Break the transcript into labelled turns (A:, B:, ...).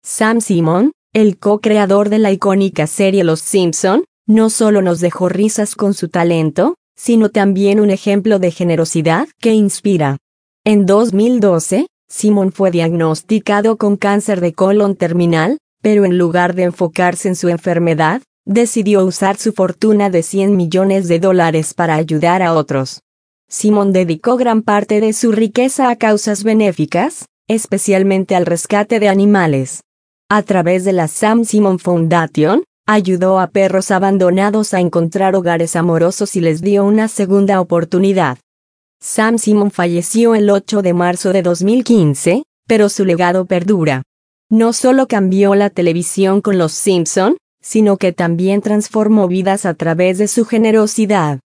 A: Sam Simon, el co-creador de la icónica serie Los Simpson, no solo nos dejó risas con su talento, sino también un ejemplo de generosidad que inspira. En 2012, Simon fue diagnosticado con cáncer de colon terminal, pero en lugar de enfocarse en su enfermedad, decidió usar su fortuna de $100 millones para ayudar a otros. Simon dedicó gran parte de su riqueza a causas benéficas, especialmente al rescate de animales. A través de la Sam Simon Foundation, ayudó a perros abandonados a encontrar hogares amorosos y les dio una segunda oportunidad. Sam Simon falleció el 8 de marzo de 2015, pero su legado perdura. No solo cambió la televisión con Los Simpson, sino que también transformó vidas a través de su generosidad.